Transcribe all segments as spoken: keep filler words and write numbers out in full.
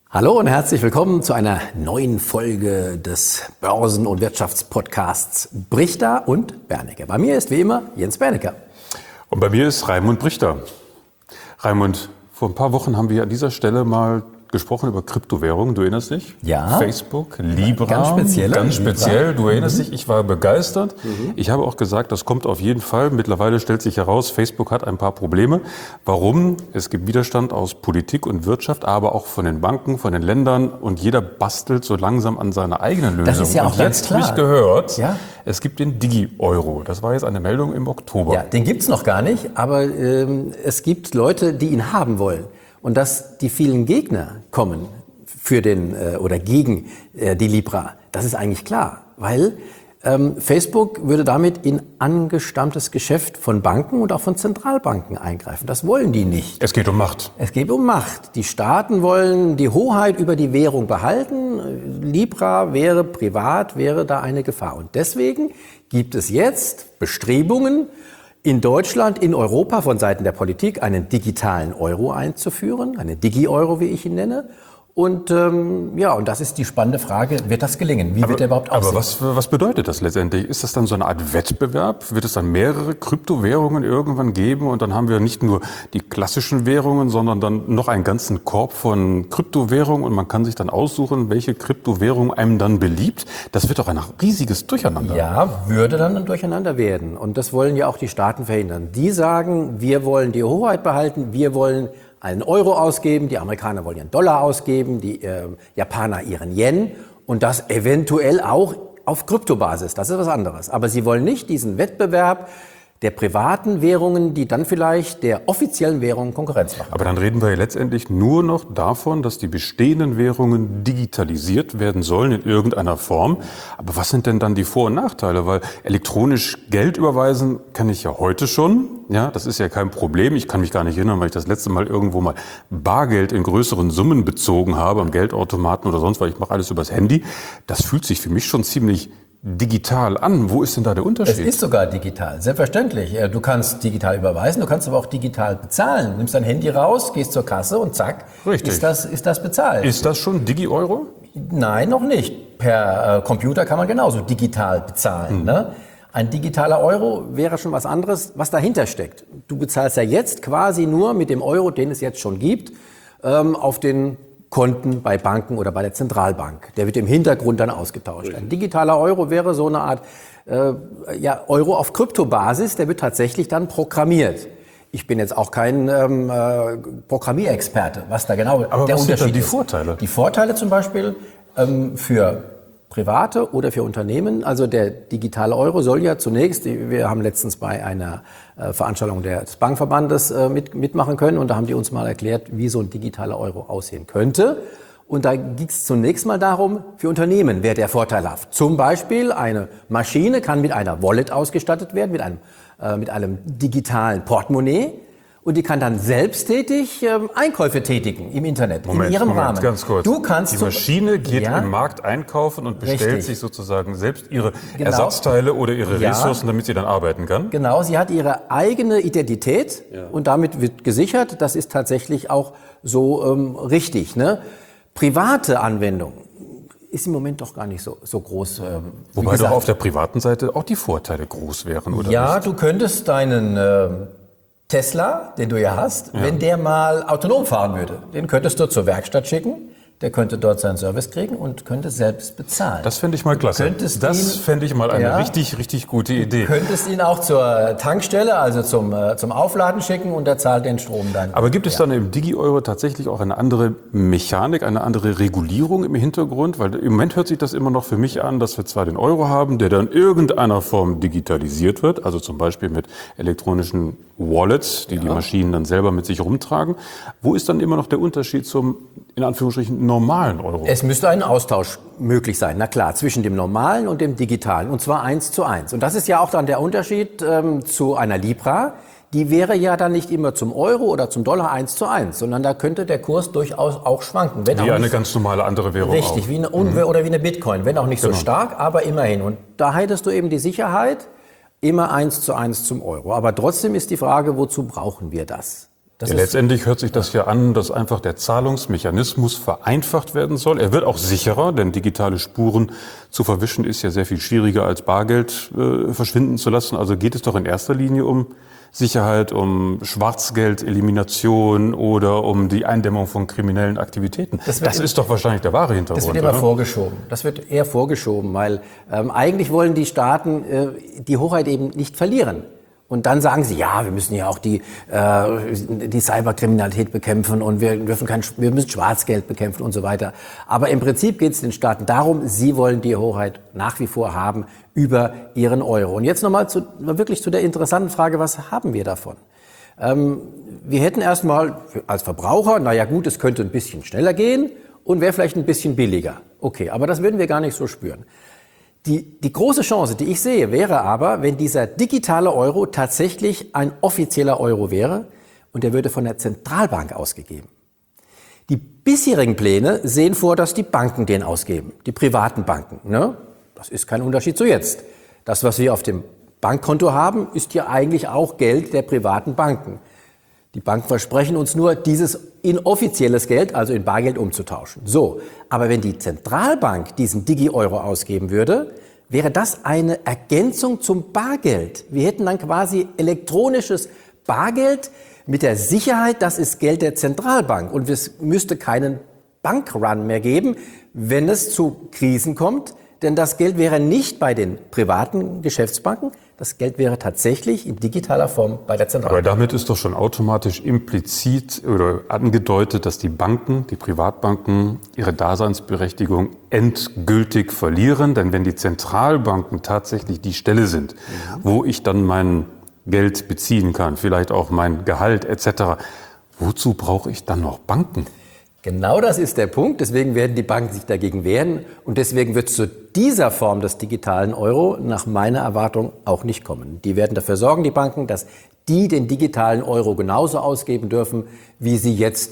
Hallo und herzlich willkommen zu einer neuen Folge des Börsen- und Wirtschaftspodcasts Brichter und Bernecker. Bei mir ist wie immer Jens Bernecker. Und bei mir ist Raimund Brichter. Raimund, vor ein paar Wochen haben wir an dieser Stelle mal gesprochen über Kryptowährungen, du erinnerst dich? Ja. Facebook, Libra. Ganz speziell. Ganz speziell, du erinnerst mhm. dich, ich war begeistert. Mhm. Ich habe auch gesagt, das kommt auf jeden Fall. Mittlerweile stellt sich heraus, Facebook hat ein paar Probleme. Warum? Es gibt Widerstand aus Politik und Wirtschaft, aber auch von den Banken, von den Ländern und jeder bastelt so langsam an seiner eigenen Lösung. Das ist ja auch und ganz jetzt klar. habe ich gehört, ja? es gibt den Digi-Euro. Das war jetzt eine Meldung im Oktober. Ja, den gibt's noch gar nicht, aber ähm, es gibt Leute, die ihn haben wollen. Und dass die vielen Gegner kommen für den äh, oder gegen äh, die Libra, das ist eigentlich klar, weil ähm, Facebook würde damit in angestammtes Geschäft von Banken und auch von Zentralbanken eingreifen. Das wollen die nicht. Es geht um Macht. Es geht um Macht. Die Staaten wollen die Hoheit über die Währung behalten. Libra wäre privat, wäre da eine Gefahr. Und deswegen gibt es jetzt Bestrebungen, in Deutschland, in Europa von Seiten der Politik einen digitalen Euro einzuführen, einen Digi-Euro, wie ich ihn nenne. Und ähm, ja, und das ist die spannende Frage, wird das gelingen? Wie aber, wird der überhaupt aussehen? Aber was, was bedeutet das letztendlich? Ist das dann so eine Art Wettbewerb? Wird es dann mehrere Kryptowährungen irgendwann geben? Und dann haben wir nicht nur die klassischen Währungen, sondern dann noch einen ganzen Korb von Kryptowährungen. Und man kann sich dann aussuchen, welche Kryptowährung einem dann beliebt. Das wird doch ein riesiges Durcheinander. Ja, würde dann ein Durcheinander werden. Und das wollen ja auch die Staaten verhindern. Die sagen, wir wollen die Hoheit behalten, wir wollen einen Euro ausgeben, die Amerikaner wollen ihren Dollar ausgeben, die äh, Japaner ihren Yen und das eventuell auch auf Kryptobasis. Das ist was anderes. Aber sie wollen nicht diesen Wettbewerb der privaten Währungen, die dann vielleicht der offiziellen Währung Konkurrenz machen. Aber dann reden wir ja letztendlich nur noch davon, dass die bestehenden Währungen digitalisiert werden sollen in irgendeiner Form. Aber was sind denn dann die Vor- und Nachteile? Weil elektronisch Geld überweisen kann ich ja heute schon. Ja, das ist ja kein Problem. Ich kann mich gar nicht erinnern, weil ich das letzte Mal irgendwo mal Bargeld in größeren Summen bezogen habe, am Geldautomaten oder sonst, weil ich mache alles übers Handy. Das fühlt sich für mich schon ziemlich digital an. Wo ist denn da der Unterschied? Es ist sogar digital, selbstverständlich. Du kannst digital überweisen, du kannst aber auch digital bezahlen. Du nimmst dein Handy raus, gehst zur Kasse und zack, Richtig. ist das, ist das bezahlt. Ist das schon Digi-Euro? Nein, noch nicht. Per äh, Computer kann man genauso digital bezahlen. Hm. Ne? Ein digitaler Euro wäre schon was anderes, was dahinter steckt. Du bezahlst ja jetzt quasi nur mit dem Euro, den es jetzt schon gibt, ähm, auf den Konten bei Banken oder bei der Zentralbank. Der wird im Hintergrund dann ausgetauscht. Ein digitaler Euro wäre so eine Art äh, ja, Euro auf Kryptobasis, der wird tatsächlich dann programmiert. Ich bin jetzt auch kein ähm, äh, Programmierexperte, was da genau Aber der was Unterschied sind dann die ist. Vorteile? Die Vorteile zum Beispiel ähm, für Private oder für Unternehmen. Also der digitale Euro soll ja zunächst, wir haben letztens bei einer äh, Veranstaltung des Bankverbandes äh, mit, mitmachen können und da haben die uns mal erklärt, wie so ein digitaler Euro aussehen könnte. Und da ging es zunächst mal darum, für Unternehmen wäre der vorteilhaft. Zum Beispiel eine Maschine kann mit einer Wallet ausgestattet werden, mit einem, äh, mit einem digitalen Portemonnaie. Und die kann dann selbsttätig ähm, Einkäufe tätigen im Internet, Moment, in ihrem Moment, Rahmen. Ganz kurz. Du kannst die Maschine geht ja, im Markt einkaufen und bestellt richtig. sich sozusagen selbst ihre Genau. Ersatzteile oder ihre Ja. Ressourcen, damit sie dann arbeiten kann? Genau, sie hat ihre eigene Identität ja. und damit wird gesichert, das ist tatsächlich auch so ähm, richtig. Ne? Private Anwendung ist im Moment doch gar nicht so, so groß. Äh, Wobei gesagt, doch auf der privaten Seite auch die Vorteile groß wären, oder ja, nicht? du könntest deinen äh, Tesla, den du ja hast, ja. wenn der mal autonom fahren würde, den könntest du zur Werkstatt schicken, der könnte dort seinen Service kriegen und könnte selbst bezahlen. Das fände ich mal klasse. Das fände ich mal eine ja, richtig, richtig gute Idee. Du könntest ihn auch zur Tankstelle, also zum, äh, zum Aufladen schicken und er zahlt den Strom dann. Aber gibt es ja. dann im Digi-Euro tatsächlich auch eine andere Mechanik, eine andere Regulierung im Hintergrund? Weil im Moment hört sich das immer noch für mich an, dass wir zwar den Euro haben, der dann in irgendeiner Form digitalisiert wird, also zum Beispiel mit elektronischen Wallets, die ja. die Maschinen dann selber mit sich rumtragen. Wo ist dann immer noch der Unterschied zum, in Anführungsstrichen, normalen Euro? Es müsste ein Austausch möglich sein, na klar, zwischen dem normalen und dem digitalen, und zwar eins zu eins. Und das ist ja auch dann der Unterschied ähm, zu einer Libra. Die wäre ja dann nicht immer zum Euro oder zum Dollar eins zu eins, sondern da könnte der Kurs durchaus auch schwanken. Wenn wie auch eine nicht, ganz normale andere Währung richtig, auch. wie eine, mhm. oder wie eine Bitcoin, wenn auch nicht genau. so stark, aber immerhin. Und da hättest du eben die Sicherheit, immer eins zu eins zum Euro. Aber trotzdem ist die Frage, wozu brauchen wir das? Das Ja, ist, letztendlich hört sich das ja an, dass einfach der Zahlungsmechanismus vereinfacht werden soll. Er wird auch sicherer, denn digitale Spuren zu verwischen ist ja sehr viel schwieriger als Bargeld äh, verschwinden zu lassen. Also geht es doch in erster Linie um Sicherheit, um Schwarzgeldelimination oder um die Eindämmung von kriminellen Aktivitäten. Das, das ist doch wahrscheinlich der wahre Hintergrund. Das wird immer oder? vorgeschoben. Das wird eher vorgeschoben, weil ähm, eigentlich wollen die Staaten äh, die Hoheit eben nicht verlieren. Und dann sagen sie, ja, wir müssen ja auch die, äh, die Cyberkriminalität bekämpfen und wir dürfen kein, wir müssen Schwarzgeld bekämpfen und so weiter. Aber im Prinzip geht es den Staaten darum, sie wollen die Hoheit nach wie vor haben über ihren Euro. Und jetzt nochmal zu, wirklich zu der interessanten Frage, was haben wir davon? Ähm, wir hätten erstmal als Verbraucher, naja gut, es könnte ein bisschen schneller gehen und wäre vielleicht ein bisschen billiger. Okay, aber das würden wir gar nicht so spüren. Die, die große Chance, die ich sehe, wäre aber, wenn dieser digitale Euro tatsächlich ein offizieller Euro wäre und der würde von der Zentralbank ausgegeben. Die bisherigen Pläne sehen vor, dass die Banken den ausgeben, die privaten Banken. Ne? Das ist kein Unterschied zu jetzt. Das, was wir auf dem Bankkonto haben, ist ja eigentlich auch Geld der privaten Banken. Die Banken versprechen uns nur, dieses inoffizielles Geld, also in Bargeld, umzutauschen. So, aber wenn die Zentralbank diesen Digi-Euro ausgeben würde, wäre das eine Ergänzung zum Bargeld. Wir hätten dann quasi elektronisches Bargeld mit der Sicherheit, das ist Geld der Zentralbank. Und es müsste keinen Bankrun mehr geben, wenn es zu Krisen kommt. Denn das Geld wäre nicht bei den privaten Geschäftsbanken, das Geld wäre tatsächlich in digitaler Form bei der Zentralbank. Aber damit ist doch schon automatisch implizit oder angedeutet, dass die Banken, die Privatbanken, ihre Daseinsberechtigung endgültig verlieren. Denn wenn die Zentralbanken tatsächlich die Stelle sind, mhm. wo ich dann mein Geld beziehen kann, vielleicht auch mein Gehalt et cetera, wozu brauche ich dann noch Banken? Genau das ist der Punkt. Deswegen werden die Banken sich dagegen wehren. Und deswegen wird es zu dieser Form des digitalen Euro nach meiner Erwartung auch nicht kommen. Die werden dafür sorgen, die Banken, dass die den digitalen Euro genauso ausgeben dürfen, wie sie jetzt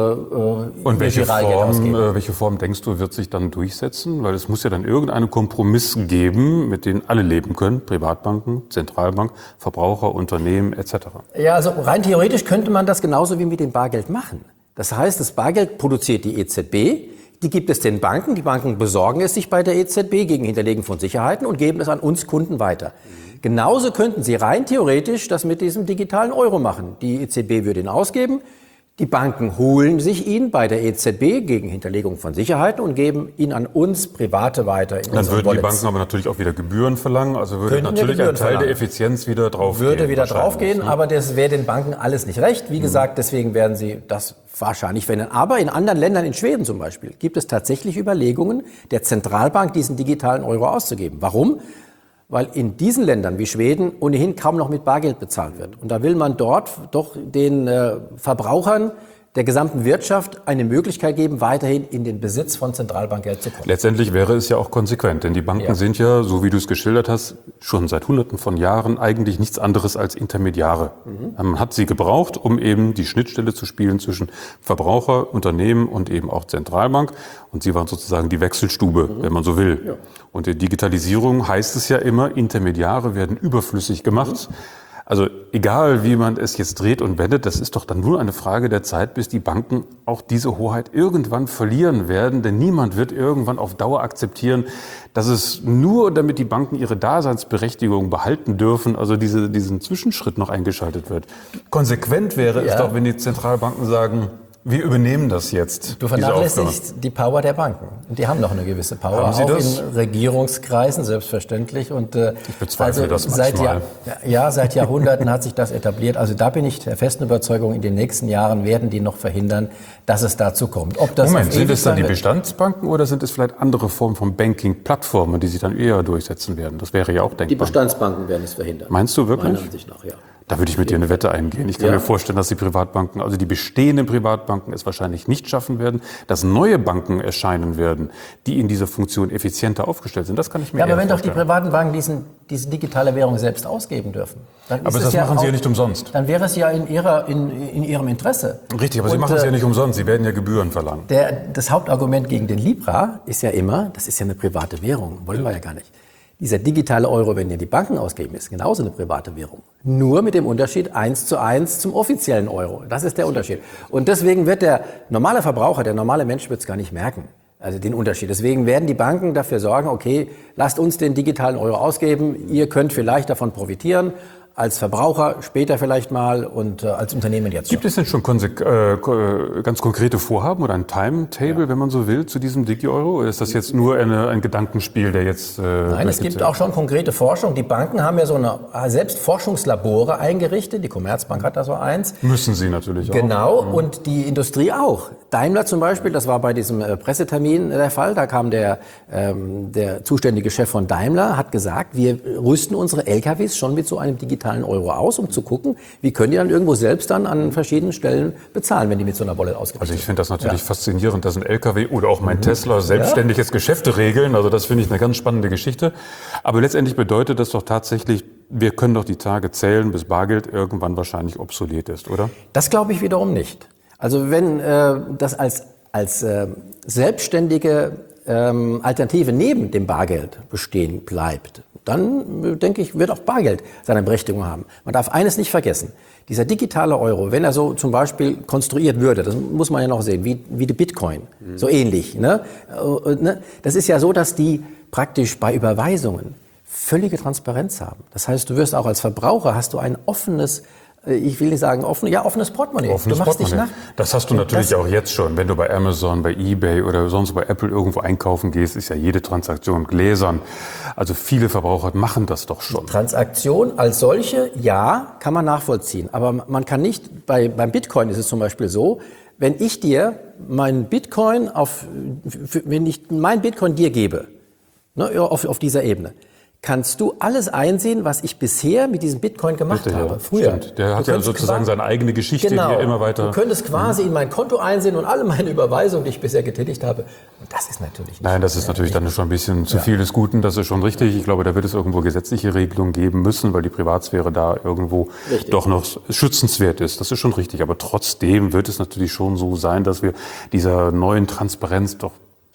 ihre äh, Und welche Form, äh, welche Form, denkst du, wird sich dann durchsetzen? Weil es muss ja dann irgendeinen Kompromiss geben, mit dem alle leben können. Privatbanken, Zentralbank, Verbraucher, Unternehmen et cetera. Ja, also rein theoretisch könnte man das genauso wie mit dem Bargeld machen. Das heißt, das Bargeld produziert die E Z B, die gibt es den Banken, die Banken besorgen es sich bei der E Z B gegen Hinterlegen von Sicherheiten und geben es an uns Kunden weiter. Mhm. Genauso könnten sie rein theoretisch das mit diesem digitalen Euro machen. Die E Z B würde ihn ausgeben, die Banken holen sich ihn bei der E Z B gegen Hinterlegung von Sicherheiten und geben ihn an uns Private weiter. In Dann würden Wallets. Die Banken aber natürlich auch wieder Gebühren verlangen, also würde Könnten natürlich ein Teil verlangen. Der Effizienz wieder draufgehen. Würde wieder draufgehen, ne? Aber das wäre den Banken alles nicht recht. Wie mhm. gesagt, deswegen werden sie das wahrscheinlich verhindern. Aber in anderen Ländern, in Schweden zum Beispiel, gibt es tatsächlich Überlegungen, der Zentralbank diesen digitalen Euro auszugeben. Warum? Weil in diesen Ländern wie Schweden ohnehin kaum noch mit Bargeld bezahlt wird. Und da will man dort doch den äh, Verbrauchern der gesamten Wirtschaft eine Möglichkeit geben, weiterhin in den Besitz von Zentralbankgeld zu kommen. Letztendlich wäre es ja auch konsequent, denn die Banken ja. sind ja, so wie du es geschildert hast, schon seit Hunderten von Jahren eigentlich nichts anderes als Intermediare. Mhm. Man hat sie gebraucht, um eben die Schnittstelle zu spielen zwischen Verbraucher, Unternehmen und eben auch Zentralbank. Und sie waren sozusagen die Wechselstube, mhm. wenn man so will. Ja. Und die Digitalisierung heißt es ja immer, Intermediare werden überflüssig gemacht. Mhm. Also egal, wie man es jetzt dreht und wendet, das ist doch dann nur eine Frage der Zeit, bis die Banken auch diese Hoheit irgendwann verlieren werden. Denn niemand wird irgendwann auf Dauer akzeptieren, dass es nur, damit die Banken ihre Daseinsberechtigung behalten dürfen, also diese, diesen Zwischenschritt noch eingeschaltet wird. Konsequent wäre ja. es doch, wenn die Zentralbanken sagen, wir übernehmen das jetzt. Du vernachlässigst die Power der Banken. Und die haben noch eine gewisse Power, haben Sie auch das? in Regierungskreisen, selbstverständlich. Und, äh, ich bezweifle also das seit manchmal. Jahr, ja, seit Jahrhunderten hat sich das etabliert. Also da bin ich der festen Überzeugung, in den nächsten Jahren werden die noch verhindern, dass es dazu kommt. Ob das Moment, sind es dann die Bestandsbanken oder sind es vielleicht andere Formen von Banking-Plattformen, die sich dann eher durchsetzen werden? Das wäre ja auch denkbar. Die Bestandsbanken werden es verhindern. Meinst du wirklich? Meiner Ansicht nach, ja. Da würde ich mit dir eine Wette eingehen. Ich kann ja. mir vorstellen, dass die Privatbanken, also die bestehenden Privatbanken, es wahrscheinlich nicht schaffen werden, dass neue Banken erscheinen werden, die in dieser Funktion effizienter aufgestellt sind. Das kann ich mir Ja, aber wenn vorstellen. doch die privaten Banken diesen, diese digitale Währung selbst ausgeben dürfen. Dann aber ist das es machen ja sie ja auch, nicht umsonst. Dann wäre es ja in, ihrer, in, in ihrem Interesse. Richtig, aber Und, sie machen es ja nicht umsonst. Sie werden ja Gebühren verlangen. Der, das Hauptargument gegen den Libra ist ja immer, das ist ja eine private Währung, wollen wir ja gar nicht. Dieser digitale Euro, wenn ihr die Banken ausgeben, ist genauso eine private Währung. Nur mit dem Unterschied eins zu eins zum offiziellen Euro. Das ist der Unterschied. Und deswegen wird der normale Verbraucher, der normale Mensch wird es gar nicht merken. Also den Unterschied. Deswegen werden die Banken dafür sorgen, okay, lasst uns den digitalen Euro ausgeben. Ihr könnt vielleicht davon profitieren. Als Verbraucher später vielleicht mal und äh, als Unternehmen jetzt schon. Gibt es denn schon konse- äh, ganz konkrete Vorhaben oder ein Timetable, ja. wenn man so will, zu diesem Digi-Euro? Oder ist das jetzt nur eine, ein Gedankenspiel, der jetzt... Äh, Nein, es gibt auch schon konkrete Forschung. Die Banken haben ja so eine selbst Forschungslabore eingerichtet. Die Commerzbank hat da so eins. Müssen sie natürlich auch. Genau, mhm. und die Industrie auch. Daimler zum Beispiel, das war bei diesem äh, Pressetermin der Fall, da kam der, ähm, der zuständige Chef von Daimler, hat gesagt, wir rüsten unsere L K Ws schon mit so einem digitalen Euro aus, um zu gucken, wie können die dann irgendwo selbst dann an verschiedenen Stellen bezahlen, wenn die mit so einer Wallet ausgerichtet sind. Also ich finde das natürlich ja. faszinierend, dass ein L K W oder auch mein mhm. Tesla selbstständig jetzt Geschäfte regeln. Also das finde ich eine ganz spannende Geschichte. Aber letztendlich bedeutet das doch tatsächlich, wir können doch die Tage zählen, bis Bargeld irgendwann wahrscheinlich obsolet ist, oder? Das glaube ich wiederum nicht. Also wenn äh, das als, als äh, selbstständige ähm, Alternative neben dem Bargeld bestehen bleibt, dann, denke ich, wird auch Bargeld seine Berechtigung haben. Man darf eines nicht vergessen. Dieser digitale Euro, wenn er so zum Beispiel konstruiert würde, das muss man ja noch sehen, wie, wie die Bitcoin, mhm. so ähnlich. Ne? Das ist ja so, dass die praktisch bei Überweisungen völlige Transparenz haben. Das heißt, du wirst auch als Verbraucher, hast du ein offenes, ich will nicht sagen offen, ja, offenes Portemonnaie. Offenes du machst Portemonnaie. Nicht nach. Das hast du natürlich das auch jetzt schon. Wenn du bei Amazon, bei eBay oder sonst bei Apple irgendwo einkaufen gehst, ist ja jede Transaktion gläsern. Also viele Verbraucher machen das doch schon. Transaktion als solche, ja, kann man nachvollziehen. Aber man kann nicht, bei, beim Bitcoin ist es zum Beispiel so, wenn ich dir meinen Bitcoin auf, wenn ich meinen Bitcoin dir gebe, ne, auf, auf dieser Ebene, kannst du alles einsehen, was ich bisher mit diesem Bitcoin gemacht Bitte, habe. Ja, Früher. Stimmt. Der hat ja sozusagen seine eigene Geschichte, genau. die er immer weiter... Du könntest quasi in mein Konto einsehen und alle meine Überweisungen, die ich bisher getätigt habe. Und das ist natürlich nicht... Nein, das ist natürlich dann schon ein bisschen zu viel des Guten. Das ist schon richtig. Ich glaube, da wird es irgendwo gesetzliche Regelungen geben müssen, weil die Privatsphäre da irgendwo richtig. Doch noch schützenswert ist. Das ist schon richtig. Aber trotzdem wird es natürlich schon so sein, dass wir dieser neuen Transparenz doch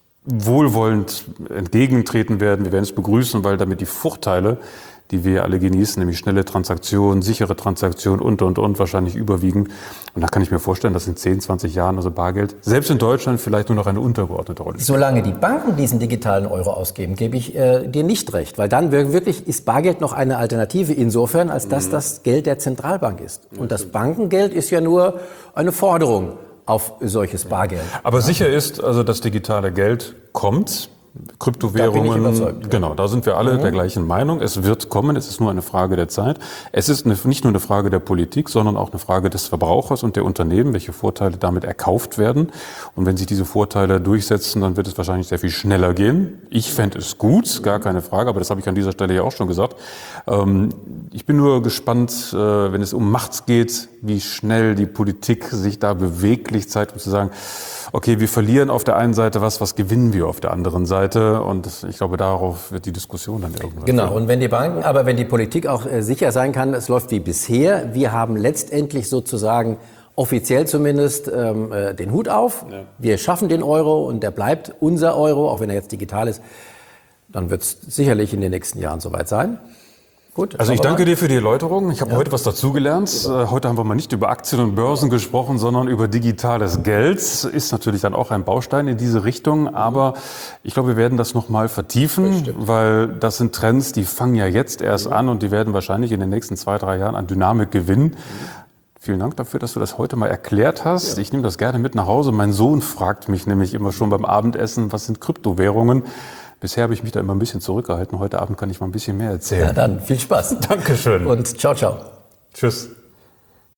wohlwollend entgegentreten werden. Wir werden es begrüßen, weil damit die Vorteile, die wir alle genießen, nämlich schnelle Transaktionen, sichere Transaktionen und, und, und, wahrscheinlich überwiegen. Und da kann ich mir vorstellen, dass in zehn, zwanzig Jahren also Bargeld, selbst in Deutschland, vielleicht nur noch eine untergeordnete Rolle spielt. Solange die Banken diesen digitalen Euro ausgeben, gebe ich äh, dir nicht recht. Weil dann wirklich ist Bargeld noch eine Alternative insofern, als dass mhm. das Geld der Zentralbank ist. Und das Bankengeld ist ja nur eine Forderung auf solches Bargeld. Aber ja. sicher ist, also das digitale Geld kommt. Kryptowährungen, da bin ich überzeugt, ja. Genau, da sind wir alle mhm. der gleichen Meinung. Es wird kommen, es ist nur eine Frage der Zeit. Es ist eine, nicht nur eine Frage der Politik, sondern auch eine Frage des Verbrauchers und der Unternehmen, welche Vorteile damit erkauft werden. Und wenn sich diese Vorteile durchsetzen, dann wird es wahrscheinlich sehr viel schneller gehen. Ich fände es gut, gar keine Frage, aber das habe ich an dieser Stelle ja auch schon gesagt. Ähm, ich bin nur gespannt, äh, wenn es um Macht geht, wie schnell die Politik sich da beweglich zeigt, um zu sagen, okay, wir verlieren auf der einen Seite was, was gewinnen wir auf der anderen Seite? Und ich glaube, darauf wird die Diskussion dann irgendwann. Genau, führen. Und wenn die Banken, aber wenn die Politik auch äh, sicher sein kann, es läuft wie bisher, wir haben letztendlich sozusagen offiziell zumindest ähm, äh, den Hut auf, ja. wir schaffen den Euro und der bleibt unser Euro, auch wenn er jetzt digital ist, dann wird es sicherlich in den nächsten Jahren soweit sein. Gut, also ich danke dir für die Erläuterung. Ich habe ja. heute was dazugelernt. Super. Heute haben wir mal nicht über Aktien und Börsen gesprochen, sondern über digitales Geld. Ist natürlich dann auch ein Baustein in diese Richtung. Aber ich glaube, wir werden das noch mal vertiefen, das weil das sind Trends, die fangen ja jetzt erst mhm. an und die werden wahrscheinlich in den nächsten zwei, drei Jahren an Dynamik gewinnen. Mhm. Vielen Dank dafür, dass du das heute mal erklärt hast. Ja. Ich nehme das gerne mit nach Hause. Mein Sohn fragt mich nämlich immer schon beim Abendessen, was sind Kryptowährungen? Bisher habe ich mich da immer ein bisschen zurückgehalten. Heute Abend kann ich mal ein bisschen mehr erzählen. Ja, dann viel Spaß. Dankeschön. Und ciao, ciao. Tschüss.